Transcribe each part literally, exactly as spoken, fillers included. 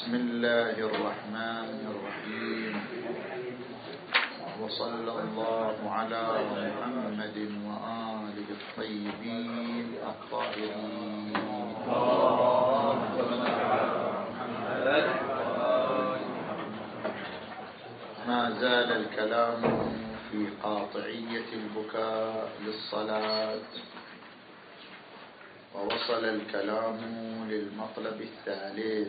بسم الله الرحمن الرحيم. وصلى الله على محمد وآله الطيبين الطاهرين. ما زال الكلام في قاطعية البكاء للصلاة، ووصل الكلام للمطلب الثالث،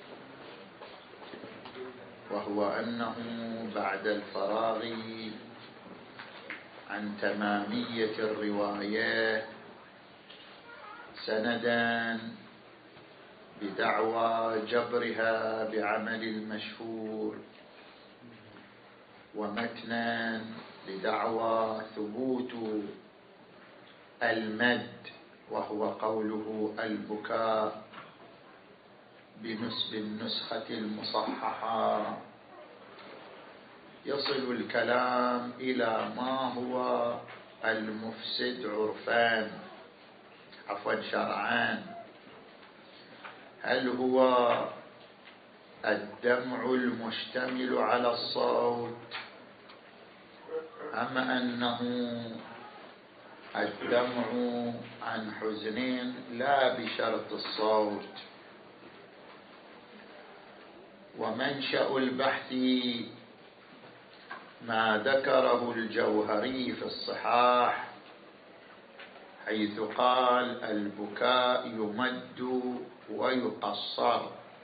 وهو أنه بعد الفراغ عن تمامية الرواية سندا بدعوى جبرها بعمل المشهور، ومتنا لدعوى ثبوت المد، وهو قوله البكاء بنسب النسخة المصححة. يصل الكلام إلى ما هو المفسد عرفان عفوا شرعان. هل هو الدمع المشتمل على الصوت، أم أنه الدمع عن حزن لا بشرط الصوت؟ ومنشأ البحث ما ذكره الجوهري في الصحاح، حيث قال البكاء يمد ويقصر،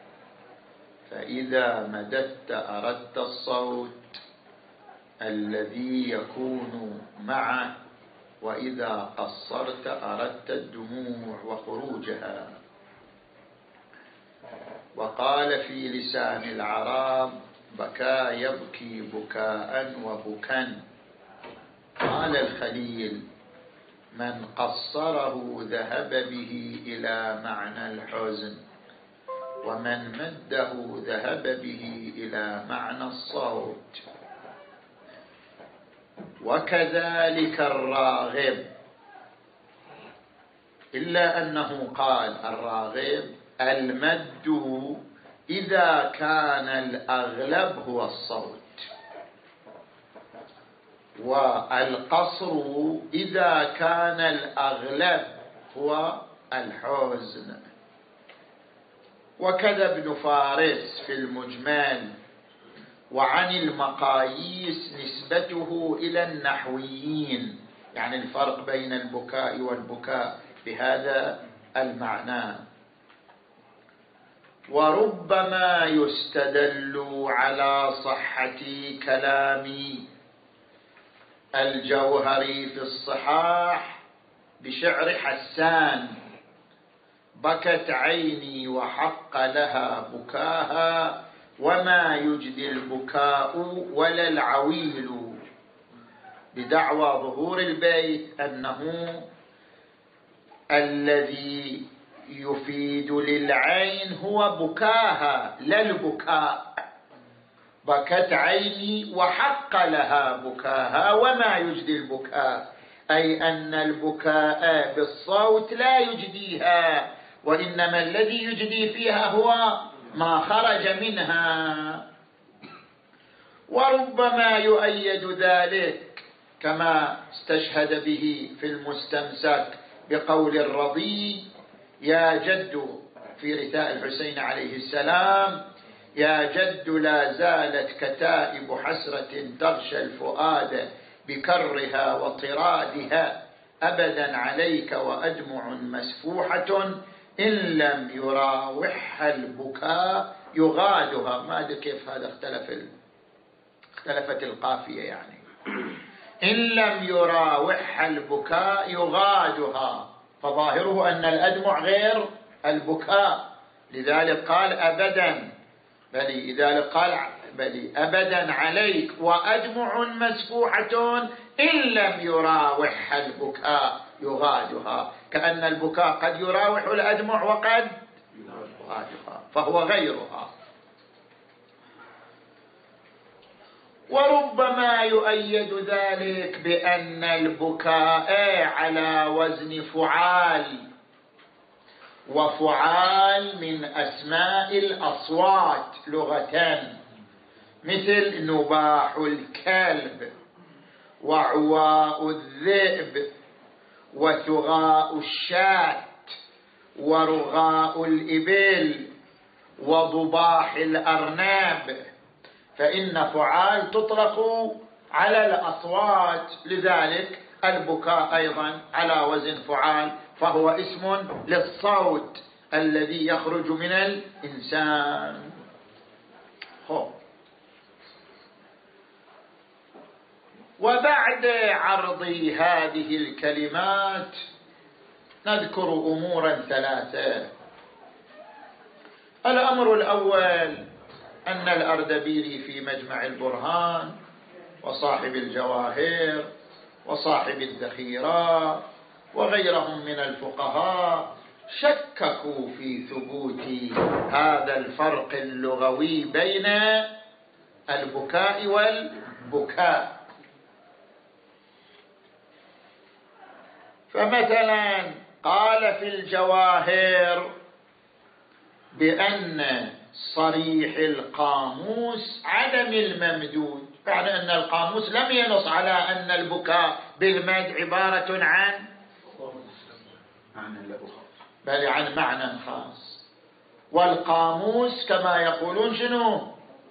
فإذا مددت أردت الصوت الذي يكون معه، وإذا قصرت أردت الدموع وخروجها. وقال في لسان العرب بكى يبكي بكاء وبكا. قال الخليل من قصره ذهب به إلى معنى الحزن، ومن مده ذهب به إلى معنى الصوت. وكذلك الراغب، إلا أنه قال الراغب المد إذا كان الأغلب هو الصوت، والقصر إذا كان الأغلب هو الحزن. وكذا ابن فارس في المجمل. وعن المقاييس نسبته إلى النحويين، يعني الفرق بين البكاء والبكاء بهذا المعنى. وربما يستدل على صحة كلام الجوهري في الصحاح بشعر حسان: بكت عيني وحق لها بكاها، وما يجدي البكاء ولا العويل، بدعوى ظهور البيت أنه الذي يفيد للعين هو بكاها لا البكاء. بكت عيني وحق لها بكاها وما يجدي البكاء، أي أن البكاء بالصوت لا يجديها، وإنما الذي يجدي فيها هو ما خرج منها. وربما يؤيد ذلك كما استشهد به في المستمسك بقول الرضي: يا جد في رثاء الحسين عليه السلام: يا جد لا زالت كتائب حسرة تغشى الفؤاد بكرها وطرادها، أبدا عليك وأدمع مسفوحة إن لم يراوحها البكاء يغادها. ما أدري كيف هذا اختلف ال... اختلفت القافية، يعني إن لم يراوحها البكاء يغادها، فظاهره أن الأدمع غير البكاء، لذلك قال أبدا، بل لذلك قال بل أبدا عليك وأدمع مسفوحة إن لم يراوحها البكاء يغادها، كأن البكاء قد يراوح الأدمع وقد يغادها، فهو غيرها. وربما يؤيد ذلك بأن البكاء على وزن فعال، وفعال من أسماء الأصوات لغتان، مثل نباح الكلب وعواء الذئب وثغاء الشاة ورغاء الإبل وضباح الأرناب، فإن فعال تطلق على الأصوات، لذلك البكاء أيضا على وزن فعال، فهو اسم للصوت الذي يخرج من الإنسان. هو. وبعد عرض هذه الكلمات نذكر أمورا ثلاثة. الأمر الأول أن الأردبيلي في مجمع البرهان وصاحب الجواهر وصاحب الذخيرة وغيرهم من الفقهاء شككوا في ثبوت هذا الفرق اللغوي بين البكاء والبكاء. فمثلا قال في الجواهر بأن صريح القاموس عدم الممدود، يعني أن القاموس لم ينص على أن البكاء بالمد عبارة عن بل عن معنى خاص. والقاموس كما يقولون شنو؟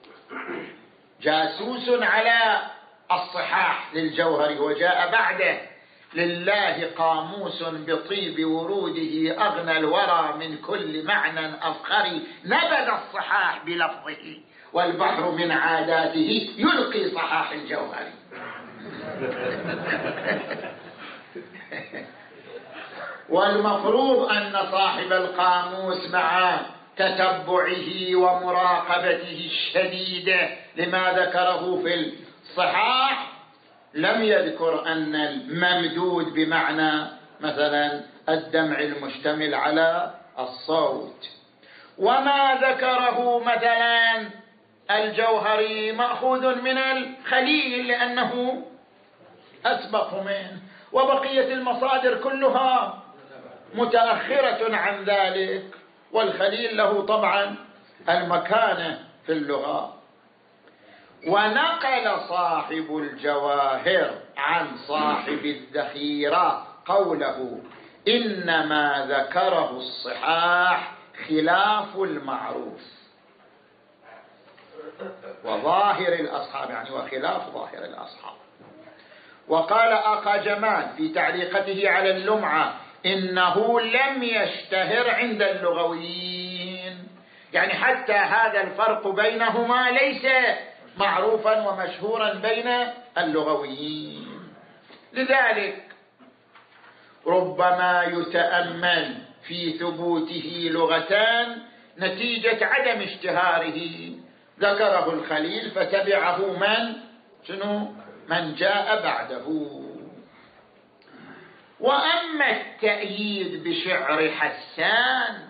جاسوس على الصحاح للجوهري، وجاء بعده لله قاموس بطيب وروده أغنى الورى من كل معنى أفخري، نبذ الصحاح بلفظه والبحر من عاداته يلقي صحاح الجوهري. والمفروض أن صاحب القاموس مع تتبعه ومراقبته الشديدة لما ذكره في الصحاح لم يذكر أن الممدود بمعنى مثلا الدمع المشتمل على الصوت. وما ذكره مثلا الجوهري مأخوذ من الخليل لأنه أسبق منه، وبقية المصادر كلها متأخرة عن ذلك، والخليل له طبعا المكانة في اللغة. ونقل صاحب الجواهر عن صاحب الذخيرة قوله إنما ذكره الصحاح خلاف المعروف وظاهر الأصحاب، يعني وخلاف ظاهر الأصحاب. وقال أخا جمال في تعليقته على اللمعة إنه لم يشتهر عند اللغويين، يعني حتى هذا الفرق بينهما ليس معروفا ومشهورا بين اللغويين. لذلك ربما يتأمل في ثبوته لغتان نتيجة عدم اشتهاره، ذكره الخليل فتبعه من شنو من جاء بعده. وأما التأييد بشعر حسان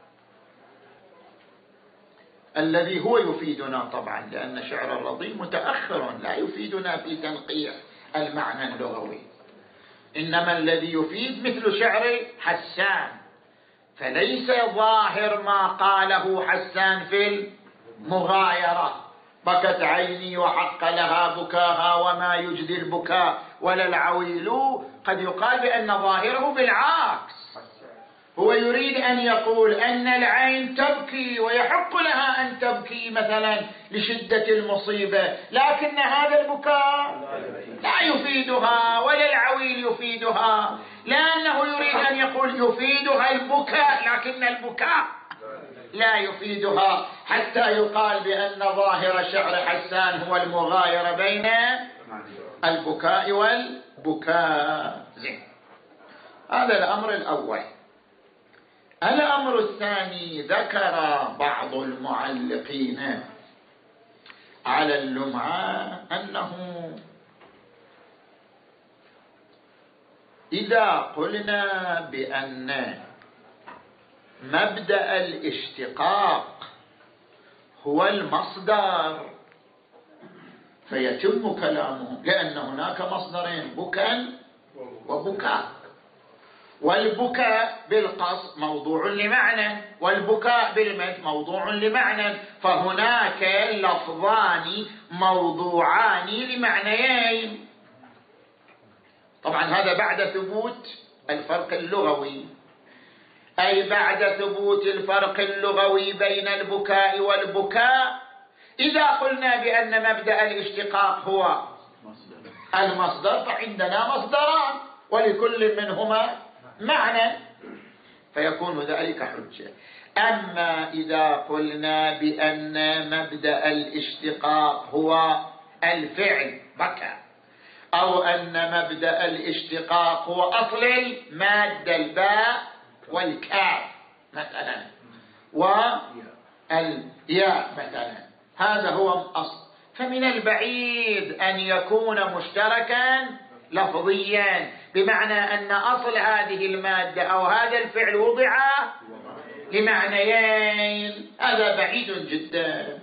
الذي هو يفيدنا طبعا، لأن شعر الرضي متأخر لا يفيدنا في تنقيح المعنى اللغوي، إنما الذي يفيد مثل شعر حسان، فليس ظاهر ما قاله حسان في المغايرة بكت عيني وحق لها بكاها وما يجدي البكاء ولا العويل، قد يقال بأن ظاهره بالعكس، هو يريد أن يقول أن العين تبكي ويحق لها أن تبكي مثلا لشدة المصيبة، لكن هذا البكاء لا يفيدها ولا العويل يفيدها، لأنه يريد أن يقول يفيدها البكاء لكن البكاء لا يفيدها، حتى يقال بأن ظاهر شعر حسان هو المغايرة بين البكاء والبكاء. زين، هذا الأمر الأول. الأمر الثاني، ذكر بعض المعلقين على اللمعة أنه إذا قلنا بأن مبدأ الاشتقاق هو المصدر فيتم كلامه، لأن هناك مصدرين بكاء وبكاء، والبكاء بالقصد موضوع لمعنى، والبكاء بالمد موضوع لمعنى، فهناك لفظان موضوعان لمعنيين. طبعا هذا بعد ثبوت الفرق اللغوي، أي بعد ثبوت الفرق اللغوي بين البكاء والبكاء. إذا قلنا بأن مبدأ الاشتقاق هو المصدر فعندنا مصدران ولكل منهما معنى، فيكون ذلك حجة. أما إذا قلنا بأن مبدأ الاشتقاق هو الفعل بكى، أو أن مبدأ الاشتقاق هو أصل المادة الباء والكاف مثلا والياء مثلا، هذا هو أصل، فمن البعيد أن يكون مشتركا لفظيا، بمعنى أن أصل هذه المادة أو هذا الفعل وضع لمعنيين، هذا بعيد جدا.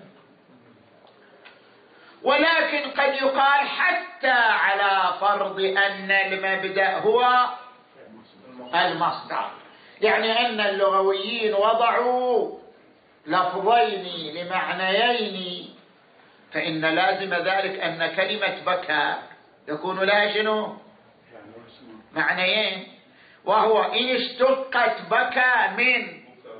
ولكن قد يقال حتى على فرض أن المبدأ هو المصدر، يعني أن اللغويين وضعوا لفظين لمعنيين، فإن لازم ذلك أن كلمة بكى يكون لها شنو؟ معنيين، وهو إن اشتقت بكى من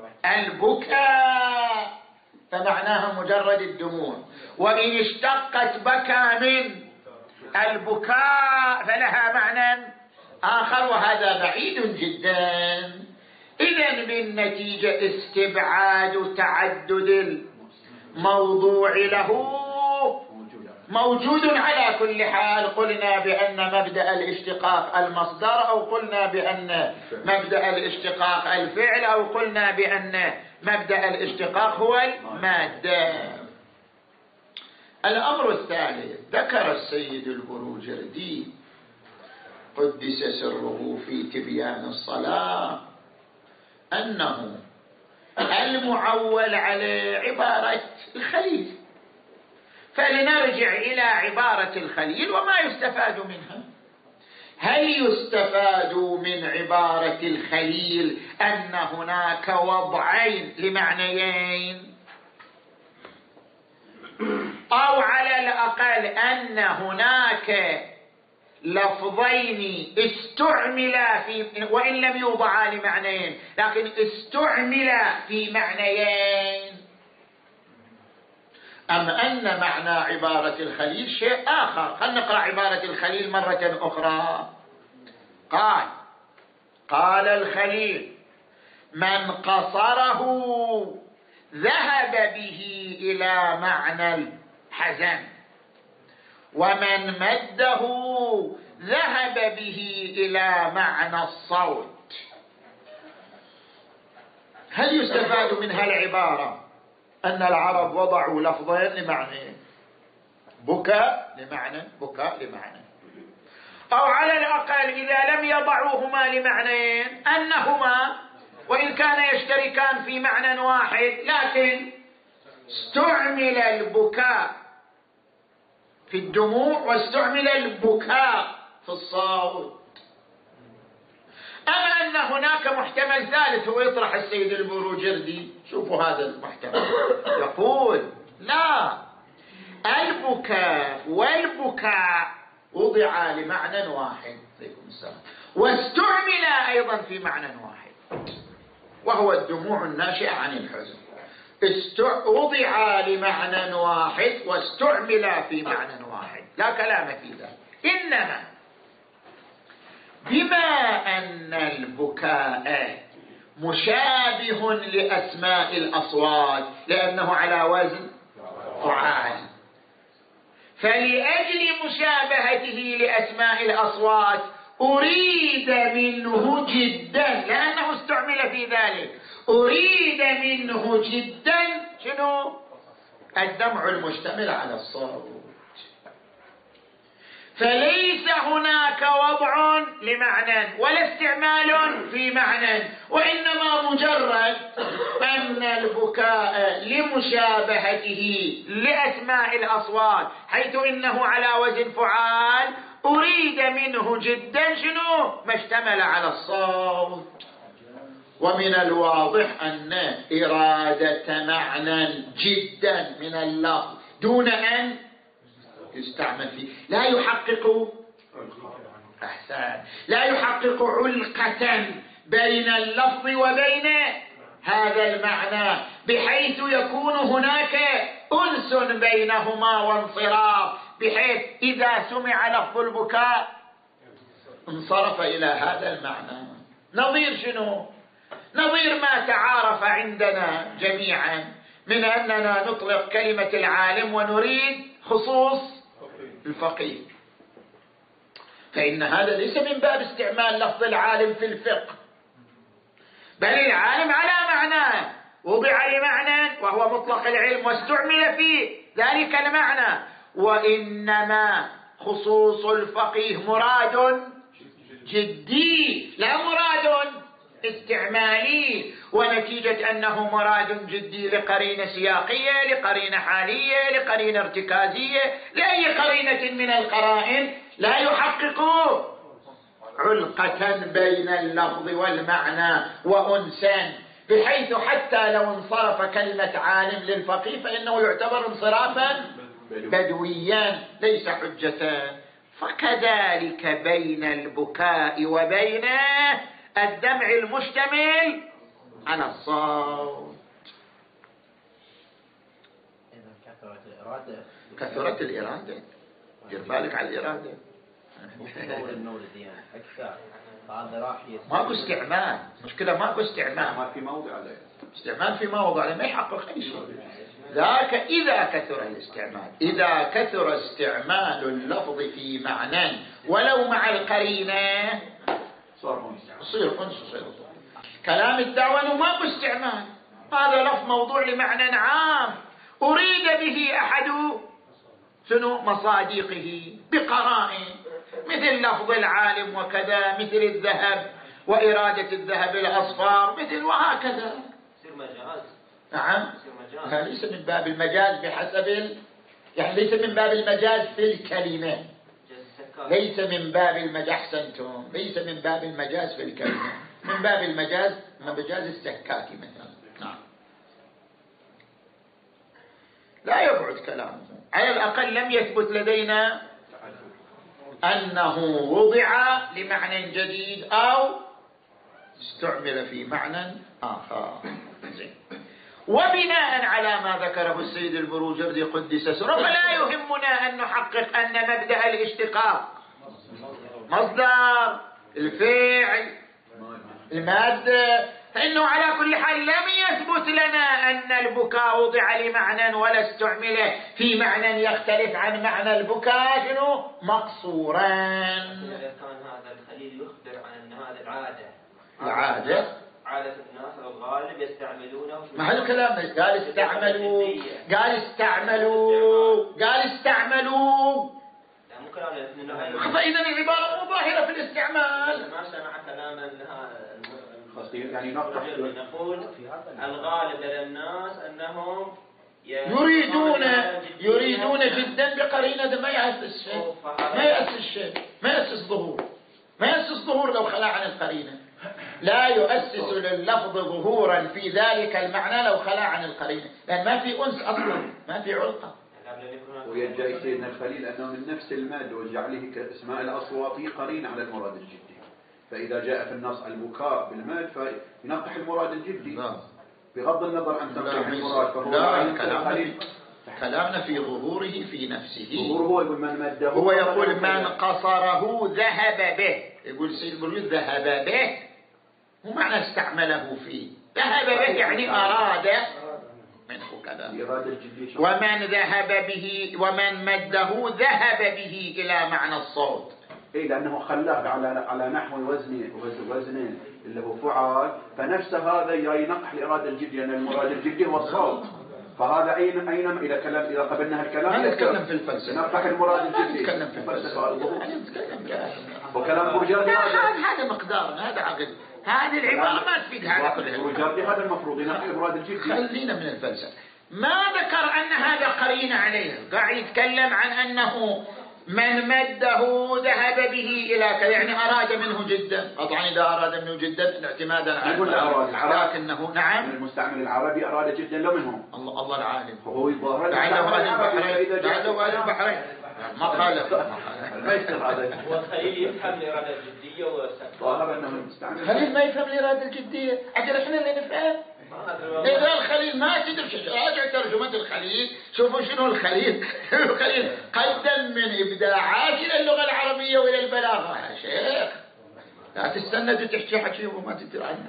البكاء فمعناها مجرد الدموع، وإن اشتقت بكى من البكاء فلها معنى آخر، وهذا بعيد جدا. إذن بالنتيجة استبعاد تعدد الموضوع له موجود على كل حال. قلنا بأن مبدأ الاشتقاق المصدر، أو قلنا بأن مبدأ الاشتقاق الفعل، أو قلنا بأن مبدأ الاشتقاق هو المادة. الأمر الثالث، ذكر السيد البروجردي قدس سره في تبيان الصلاة أنه المعول على عبارة الخليل، فلنرجع إلى عبارة الخليل وما يستفاد منها. هل يستفاد من عبارة الخليل أن هناك وضعين لمعنيين، أو على الأقل أن هناك لفظين استعملا في، وإن لم يوضعا لمعنيين لكن استعملا في معنيين، أم أن معنى عبارة الخليل شيء آخر؟ خلينا نقرأ عبارة الخليل مرة أخرى. قال قال الخليل: من قصره ذهب به إلى معنى الحزن، ومن مده ذهب به إلى معنى الصوت. هل يستفاد من هالعبارة أن العرب وضعوا لفظين لمعنى بكاء لمعنى بكاء لمعنى، أو على الأقل إذا لم يضعوهما لمعنيين أنهما وإن كان يشتركان في معنى واحد لكن استعمل البكاء في الدموع واستعمل البكاء في الصوت. أما أن هناك محتمل ثالث هو يطرح السيد البروجردي، شوفوا هذا المحتمل، يقول: لا، البكاء والبكاء وضع لمعنى واحد واستعمل أيضا في معنى واحد، وهو الدموع الناشئة عن الحزن. وضع لمعنى واحد واستعمل في معنى واحد، لا كلام في ذلك. إنما بما أن البكاء مشابه لأسماء الأصوات لأنه على وزن فعال، فلأجل مشابهته لأسماء الأصوات أريد منه جدا، لأنه استعمل في ذلك، أريد منه جدا شنو؟ الدمع المشتمل على الصوت. فليس هناك وضع لمعنى ولا استعمال في معنى، وإنما مجرد أن البكاء لمشابهته لأسماء الأصوات حيث إنه على وزن فعال، أريد منه جدا شنو؟ ما اشتمل على الصوت. ومن الواضح أن إرادة معنى جدا من اللفظ دون أن يستعمل فيه لا يحقق أحسن لا يحقق علقة بين اللفظ وبين هذا المعنى، بحيث يكون هناك أنس بينهما وانصراف، بحيث إذا سمع لفظ البكاء انصرف إلى هذا المعنى. نظير شنو؟ نظير ما تعارف عندنا جميعا من أننا نطلق كلمة العالم ونريد خصوص الفقيه، فإن هذا ليس من باب استعمال لفظ العالم في الفقه، بل العالم على معناه وضع لمعنى وهو مطلق العلم واستعمل في ذلك المعنى، وإنما خصوص الفقيه مراد جدي لا مراد استعمالي، ونتيجة أنه مراد جدي لقرينة سياقية، لقرينة حالية، لقرينة ارتكازية، لأي قرينة من القرائن لا يحقق علقة بين اللفظ والمعنى وأنسا، بحيث حتى لو انصرف كلمة عالم للفقيه فإنه يعتبر انصرافا بدويا ليس حجة. فكذلك بين البكاء وبين الدمع المشتمل على الصوت. كثرت الإرادة كثرت الإرادة دير بالك على الإرادة المولد يعني أكثر، هذا راح ماكو استعمال، مشكلة ماكو استعمال، ما في موضع عليه استعمال في موضع ما يحقق أي شيء. ذاك إذا كثر الاستعمال، إذا كثر استعمال اللفظ في معنى ولو مع القرينة صار يصير أنس يصير. كلام الدعوة أنه ماكو استعمال، هذا لفظ موضوع لمعنى عام أريد به أحد شنو مصادقه بقرائن، مثل لفظ العالم وكذا، مثل الذهب وإرادة الذهب الأصفر، مثل وهكذا. يصير مجاز. نعم ليس من باب المجاز بحسب ال... يعني ليس من باب المجاز في الكلمة، ليس من باب المجاز أحسنتم، ليس من باب المجاز في الكلمة، من باب المجاز مجاز السكاكي مثلا. نعم لا يبعد كلامه، على الأقل لم يثبت لدينا أنه وضع لمعنى جديد أو استعمل في معنى آخر. زين. وبناء على ما ذكره السيد البروجردي قدس سره، فلا يهمنا أن نحقق أن مبدأ الاشتقاق مصدر الفعل المادة، فإنه على كل حال لم يثبت لنا أن البكاء وضع لمعنى ولا استعمل في معنى يختلف عن معنى البكاء شنو مقصورا. إذا كان هذا الخليل يخبر عن أن هذه العادة العادة عادة الناس الغالب يستعملونه، ما هذا الكلام قال استعملوا قال استعملوا قال استعملوا فإذا العبارة مو ظاهرة في الاستعمال. ما سمع كلاما يعني نقول الغالب للناس أنهم يريدون يريدون جدا بقرينة ما يأسس شيء، ما يأسس شيء، ما يأسس ظهور، ما يأسس ظهور لو خلا عن القرينة، لا يؤسس لللفظ ظهورا في ذلك المعنى لو خلا عن القرينة، لأن ما في أنس أصلا، ما في علقة. ويرجع سيدنا الخليل أنه من نفس المادة وجعله كاسماء الأصواتي قرين على المراد الجدي، فإذا جاء في النص البكاء بالماد فينقح المراد الجدي بغض النظر عن تنقيح المراد. فهو لا كلامنا, كلامنا في ظهوره في نفسه. ظهوره هو يقول من مده، هو يقول من قصره ذهب به، يقول سيد البروجردي ذهب به مو معنى استعمله فيه، ذهب به يعني أراد منه كذا، ومن ذهب به ومن مده ذهب به إلى معنى الصوت. إيه لأنه خلاه على على نحو وزن وزنين اللي هو فعال، فنفس هذا ينقح الإرادة الجدية لأن المراد الجدي هو الصوت، فهذا أين أين إذا كلام إذا قبلنا هالكلام ما نتكلم في الفلسفة، نقح المراد الجدي، نتكلم في الفلسفة، وكلام بروجردي هذا مقدار، هذا عقد، هذه العبارة ما تفيد هذا كله. بروجردي هذا المفروض ينقح المراد الجدي. خلينا من الفلسفة، ما ذكر أن هذا قرين عليه، قاعد يتكلم عن أنه من مده ذهب به إلى كذا، يعني أراد منه جدا. طبعا إذا أراد منه جدا اعتمادا على لكنه نعم المستعمل العربي أراد جدا لو منهم الله الله العالم هو يظهر لعله أهل البحرين لعله أهل البحرين ما قال ما يصير هذا. والخليل يفهم الإرادة الجدية ظاهر أنه المستعمل الخليل ما يفهم الإرادة الجدية، أجل إحنا اللي نفهم. إذا الخليل ما تدري شيء، راجع ترجمة الخليل شوفوا شنو الخليل. الخليل قدم من إبداعات إلى اللغة العربية وإلى البلاغة يا شيخ، لا تستند وتحكي حكي وما تدري عنه.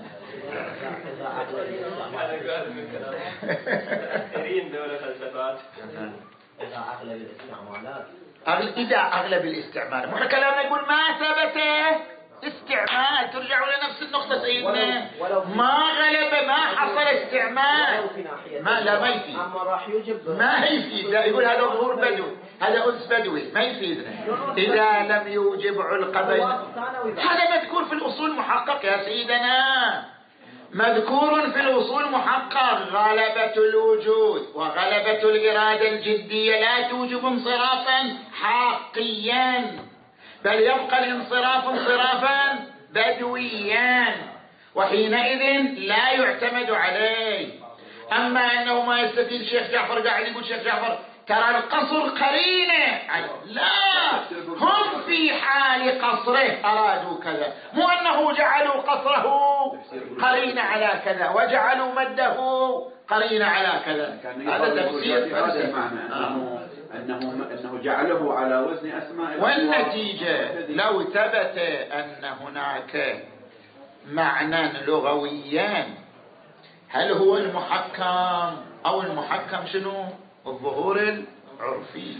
دولة الفلسفات إذا أغلب الاستعمالات إذا أغلب الاستعمال مو كلامنا يقول ما ثبت استعمال، ترجعوا لنفس النقطة سيدنا، ما غلب ما حصل استعمال ما لا ما يفيد أما راح يوجب ما يفيد. لا يقول هذا ظهور بدوي هذا أنس بدوي ما يفيدنا إذا لم يوجب علق بين. هذا مذكور في الأصول محقق يا سيدنا، مذكور في الأصول محقق. غلبة الوجود وغلبة الإرادة الجدية لا توجب انصرافا حقيا، بل يبقى الانصراف انصرافا بدويا، وحينئذ لا يعتمد عليه. أما أنه ما يستفيد الشيخ جعفر قاعد يقول الشيخ جعفر ترى القصر قرينة، لا هم في حال قصره أرادوا كذا، مو أنه جعلوا قصره قرينة على كذا وجعلوا مده قرينة على كذا. هذا تفسير هذا المعنى أنه أنه أنه جعله على وزن أسماء. والنتيجة لو ثبت أن هناك معنى لغويا، هل هو المحكم أو المحكم شنو؟ الظهور العرفي.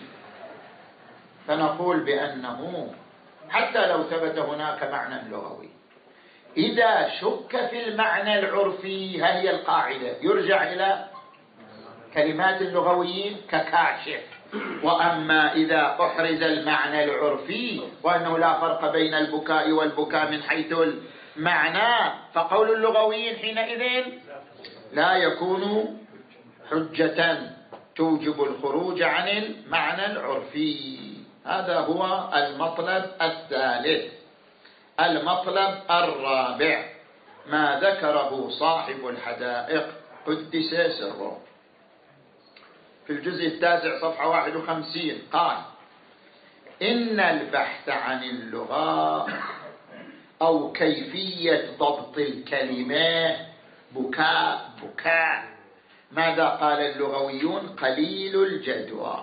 فنقول بأنه حتى لو ثبت هناك معنى لغوي، إذا شك في المعنى العرفي ها هي القاعدة، يرجع إلى كلمات اللغويين ككاشف. وأما إذا أحرز المعنى العرفي وأنه لا فرق بين البكاء والبكاء من حيث المعنى، فقول اللغويين حينئذ لا يكون حجة توجب الخروج عن المعنى العرفي. هذا هو المطلب الثالث. المطلب الرابع ما ذكره صاحب الحدائق قدس سره في الجزء التاسع صفحة واحد وخمسين، قال إن البحث عن اللغة أو كيفية ضبط الكلمة بكاء بكاء. ماذا قال اللغويون؟ قليل الجدوى.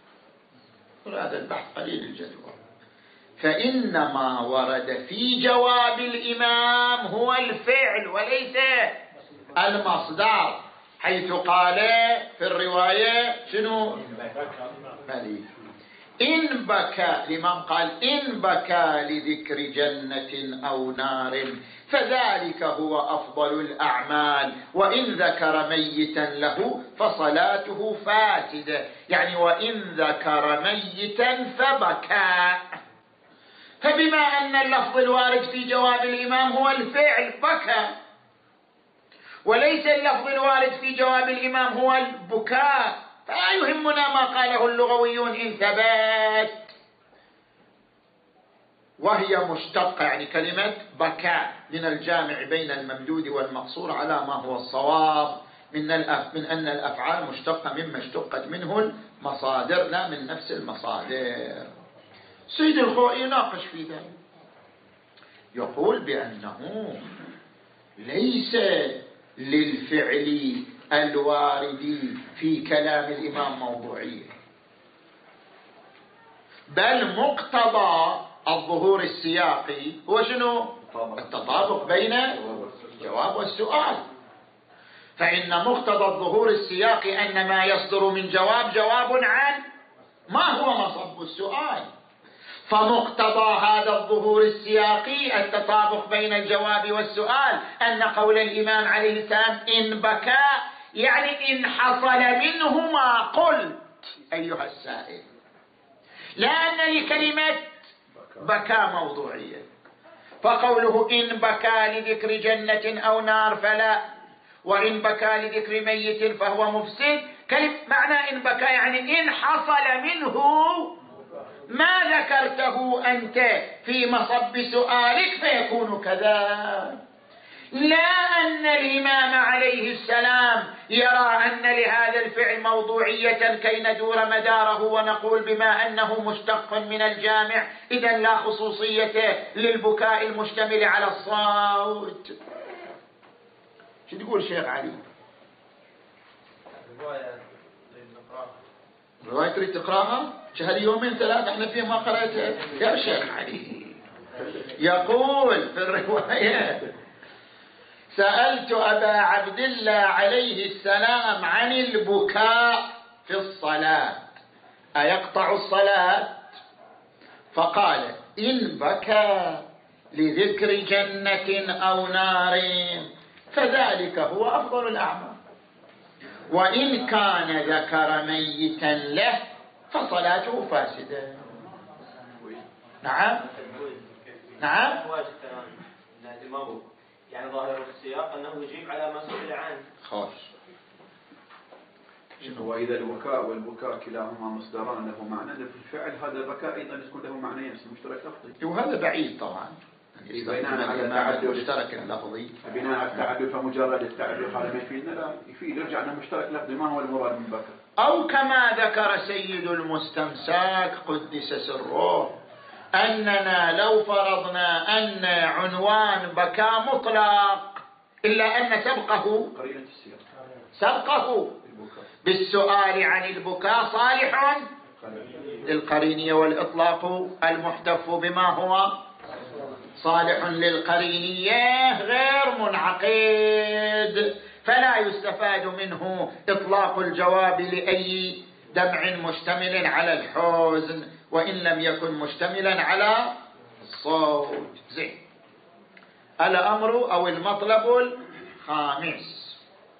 هذا البحث قليل الجدوى، فإن ما ورد في جواب الإمام هو الفعل وليس المصدر، حيث قال في الرواية شنو؟ مليك إن بكى، الإمام قال إن بكى لذكر جنة أو نار فذلك هو أفضل الأعمال، وإن ذكر ميتا له فصلاته فاسدة، يعني وإن ذكر ميتا فبكى. فبما أن اللفظ الوارد في جواب الإمام هو الفعل بكى، وليس اللفظ الوارد في جواب الإمام هو البكاء، فلا يهمنا ما قاله اللغويون إن ثبت. وهي مشتقة، يعني كلمة بكاء من الجامع بين الممدود والمقصور على ما هو الصواب من الأف من أن الأفعال مشتقة مما اشتقت منه المصادر لا من نفس المصادر. سيد الخوئي ناقش في ذلك، يقول بأنه ليس للفعل الوارد في كلام الإمام موضوعية، بل مقتضى الظهور السياقي هو شنو؟ التطابق بين الجواب والسؤال. فإن مقتضى الظهور السياقي أن ما يصدر من جواب جواب عن ما هو مصب السؤال، فمقتضى هذا الظهور السياقي التطابق بين الجواب والسؤال أن قول الإمام عليه السلام إن بكى يعني إن حصل منه ما قلت أيها السائل، لا أن لكلمة بكى موضوعية. فقوله إن بكى لذكر جنة أو نار فلا، وإن بكى لذكر ميت فهو مفسد. كلمة معنى إن بكى يعني إن حصل منه ما ذكرته أنت في مصب سؤالك فيكون كذا. لا أن الإمام عليه السلام يرى أن لهذا الفعل موضوعية كي ندور مداره ونقول بما أنه مشتق من الجامع إذا لا خصوصية للبكاء المشتمل على الصوت. شو تقول شيخ علي؟ رواية تريد تقراها؟ شهر يومين ثلاثة احنا فيها ما قرأتها يا شيخ علي. يقول في الرواية: سألت أبا عبد الله عليه السلام عن البكاء في الصلاة أيقطع الصلاة؟ فقال: إن بكى لذكر جنة أو نار فذلك هو أفضل الأعمال، وإن كان ذكر ميتا له فصلاته فاسدة. نعم نعم. يعني ظاهر السياق أنه يجيب على ما سئل عنه. خوش. وإذا البكاء والبكاء كلاهما مصدران له معنى، في الفعل هذا البكاء أيضا يكون له معنيين مشترك لفظي، وهذا بعيد طبعا بناء على التعدد المشترك اللفظي. بناء على التعدد فمجرد التعدد هذا ما يفيدنا؟ لا يفيد، يرجع أنه مشترك لفظي. ما هو المراد من بكاء؟ أو كما ذكر سيد المستمساك قدس سره أننا لو فرضنا أن عنوان بكاء مطلق إلا أن سبقه قرينة السياق سبقه بالسؤال عن البكاء صالح للقرينية، والإطلاق المحتف بما هو صالح للقرينية غير منعقد، فلا يستفاد منه إطلاق الجواب لأي دمع مشتمل على الحزن وإن لم يكن مشتملا على الصوت. زين. الأمر أو المطلب الخامس: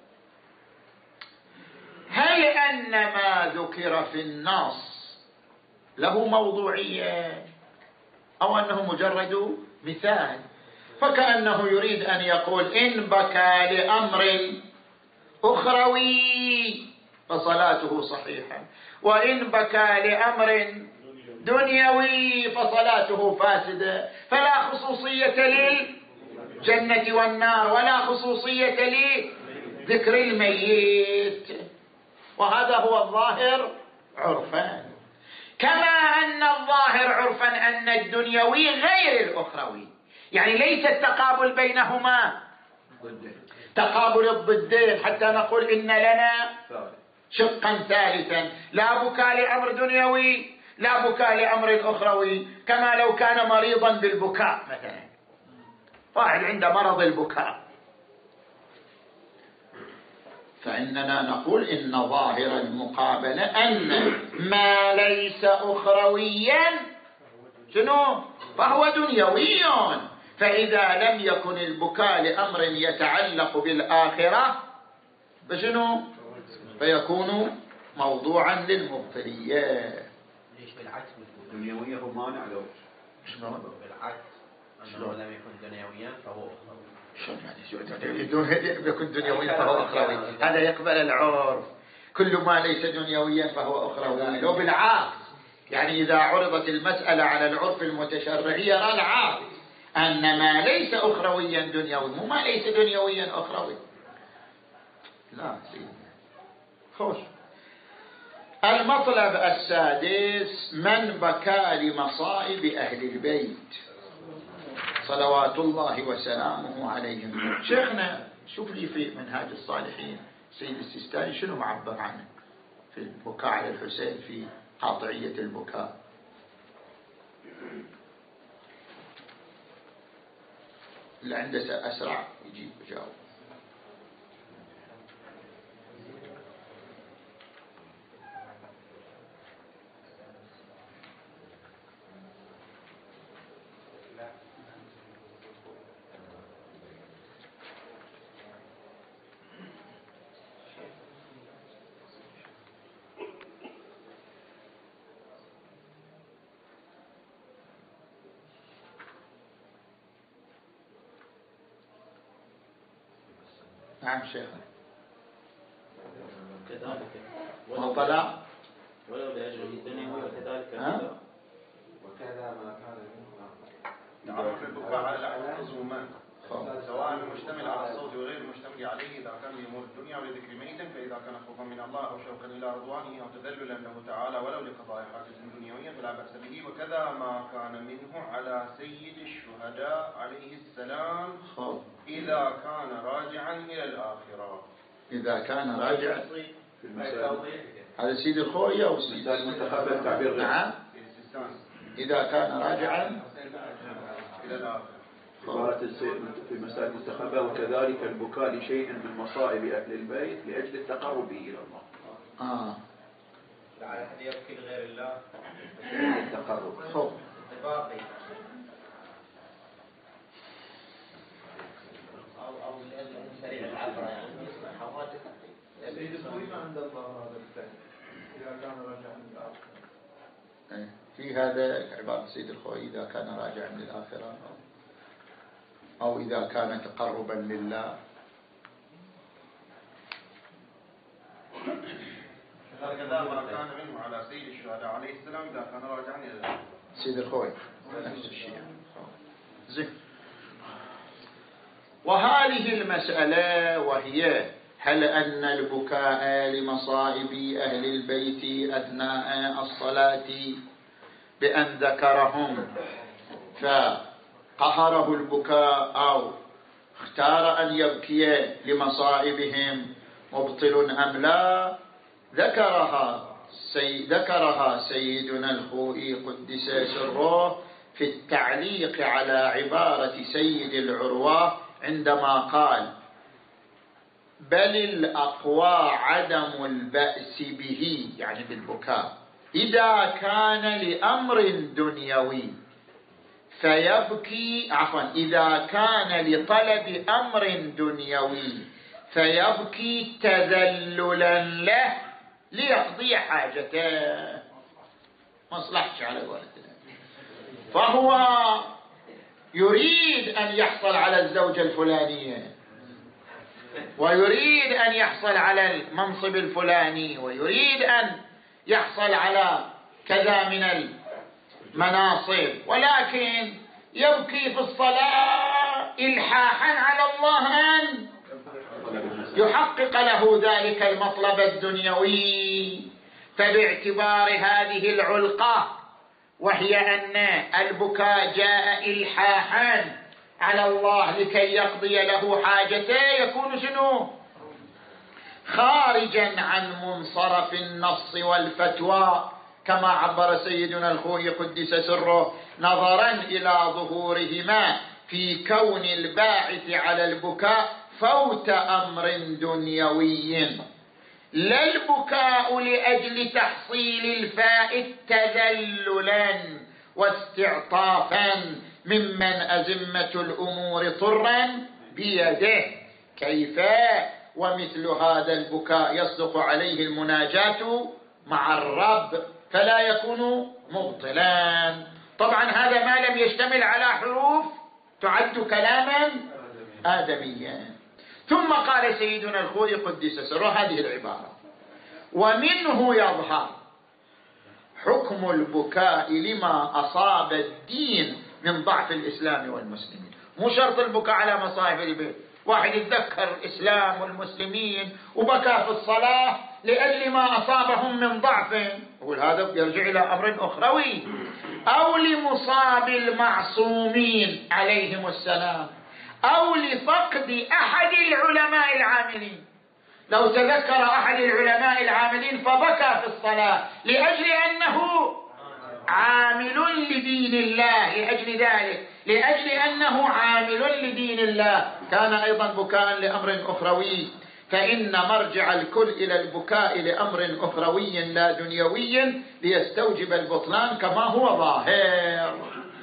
هل أن ما ذكر في النص له موضوعية أو أنه مجرد مثال؟ فكأنه يريد أن يقول: إن بكى لأمر أخروي فصلاته صحيحة، وإن بكى لأمر دنيوي فصلاته فاسدة، فلا خصوصية للجنة والنار ولا خصوصية لذكر الميت، وهذا هو الظاهر عرفا. كما أن الظاهر عرفا أن الدنيوي غير الأخروي، يعني ليس التقابل بينهما تقابل الضدين حتى نقول إن لنا شقا ثالثا، لا بكاء لأمر دنيوي لا بكاء لأمر أخروي. كما لو كان مريضا بالبكاء مثلا، واحد عنده مرض البكاء، فإننا نقول إن ظاهر المقابلة أن ما ليس أخرويا شنو؟ فهو دنيوي، فإذا لم يكن البكاء لأمر يتعلق بالآخرة فشنو؟ فيكون موضوعا للمبطلية. ليش بالعكس دنيوية هو مانع لو شنو بالعكس أنه لم يكن دنيويا فهو أخروي؟ شلون يعني يكون دنيويا فهو أخروي؟ هذا يقبل العرف، كل ما ليس دنيويا فهو أخروي. لو بالعكس، يعني إذا عرضت المسألة على العرف المتشرعي يرى العكس، أن ما ليس أخرويا دنيوي وما ليس دنيويا أخروي. لا سيدنا. خوش. المطلب السادس: من بكى لمصائب أهل البيت صلوات الله وسلامه عليهم. شيخنا شوف لي في منهاج الصالحين سيد السيستاني شنو معبر عنه في البكاء على الحسين في قاطعية البكاء. اللي عنده أسرع يجيب يجاوب. نعم شيخنا. كذلك ما طلع ولو لأجله الدنيا وكذلك وكذا ما كان منه تعرف البكاء على الأحوال عموما سواء مشتمل على الصوت وغير المشتمل عليه إذا كان لأمور الدنيا ولذكر ميت، فإذا كان خوفا من الله أو شوقا إلى رضوانه أو تذللا له تعالى ولو لقضاء حاجة دنيوية فلا بأس به. وكذا ما كان منه على سيد الشهداء عليه السلام إذا كان راجعا إلى الآخرة. إذا كان راجعا في المسائل على سيد الخوي أو سيد المنتخبات التعبير غير. نعم إذا كان راجعا إلى الآخرة. عبارة السيد في مسائل المنتخبة وكذلك البكاء لشيء من مصائب أهل البيت لأجل التقرب به إلى الله. آه لعل أحد يبكي لغير الله التقرب. خوف باقي أو أو لأجل سريع العبرة يعني يسمع حوادث. سيد الخوي ما عند الله هذا الثاني إذا كان راجعا من الآخرة. في هذا عبارة سيد الخوي إذا كان راجعا من الآخرة أو إذا كان تقربا لله. هكذا ما كان منه على سيد الشهداء عليه السلام إذا كان راجعا إلى الآخرة. سيد الخوي نفس الشيء. زين. وهذه المسألة وهي هل أن البكاء لمصائب أهل البيت أثناء الصلاة بأن ذكرهم فقهره البكاء أو اختار أن يبكي لمصائبهم مبطل أم لا، ذكرها سي ذكرها سيدنا الخوئي قدس سره في التعليق على عبارة سيد العروة عندما قال بل الأقوى عدم البأس به، يعني بالبكاء، إذا كان لأمر دنيوي فيبكي عفوا إذا كان لطلب أمر دنيوي فيبكي تذللا له ليقضي حاجته، مصلحش على قولتنا، فهو يريد أن يحصل على الزوجة الفلانية ويريد أن يحصل على المنصب الفلاني ويريد أن يحصل على كذا من المناصب، ولكن يبكي في الصلاة إلحاحا على الله أن يحقق له ذلك المطلب الدنيوي. فباعتبار هذه العلقة وهي أن البكاء جاء إلحاحا على الله لكي يقضي له حاجته، يكون شنو؟ خارجا عن منصرف النص والفتوى كما عبر سيدنا الخوئي قدس سره، نظرا إلى ظهورهما في كون الباعث على البكاء فوت أمر دنيوي، لا البكاء لأجل تحصيل الفائت تذللا واستعطافا ممن أزمة الأمور طرا بيده. كيف ومثل هذا البكاء يصدق عليه المناجاة مع الرب فلا يكون مبطلا. طبعا هذا ما لم يشتمل على حروف تعد كلاما آدميا. ثم قال سيدنا الخوئي قدس سره هذه العبارة: ومنه يظهر حكم البكاء لما أصاب الدين من ضعف الإسلام والمسلمين. مو شرط البكاء على مصائب البيت، واحد يتذكر الإسلام والمسلمين وبكى في الصلاة لأجل ما أصابهم من ضعف، يقول هذا يرجع إلى أمر أخروي. أو لمصاب المعصومين عليهم السلام، أو لفقد أحد العلماء العاملين. لو تذكر أحد العلماء العاملين فبكى في الصلاة لأجل أنه عامل لدين الله، لأجل ذلك لأجل أنه عامل لدين الله كان أيضا بكاء لأمر أخروي. فإن مرجع الكل إلى البكاء لأمر أخروي لا دنيوي ليستوجب البطلان كما هو ظاهر.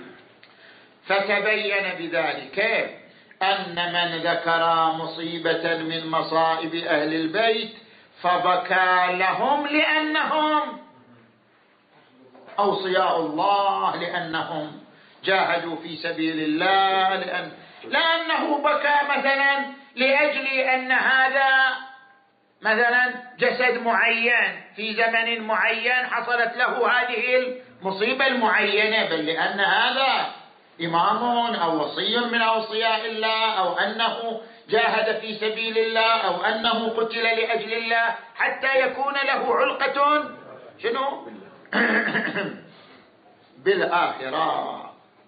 فتبين بذلك أن من ذكر مصيبة من مصائب أهل البيت فبكى لهم لأنهم أوصياء الله، لأنهم جاهدوا في سبيل الله، لأن لأنه بكى مثلا لأجل أن هذا مثلا جسد معين في زمن معين حصلت له هذه المصيبة المعينة، بل لأن هذا إمام أو وصي من أوصياء الله، أو أنه جاهد في سبيل الله، أو أنه قتل لأجل الله، حتى يكون له علقة شنو؟ بالآخرة.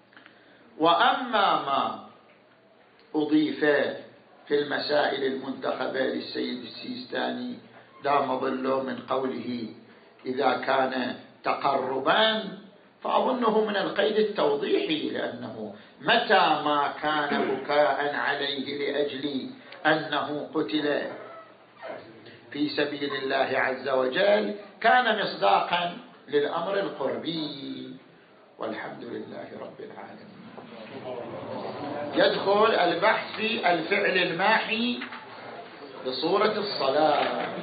وأما ما أضيف في المسائل المنتخبة للسيد السيستاني دام ظله من قوله إذا كان تقربا، فأظنه من القيد التوضيحي، لأنه متى ما كان بكاء عليه لأجل أنه قتل في سبيل الله عز وجل كان مصداقا للأمر القربي. والحمد لله رب العالمين. يدخل البحث في الفعل الماحي بصورة الصلاة.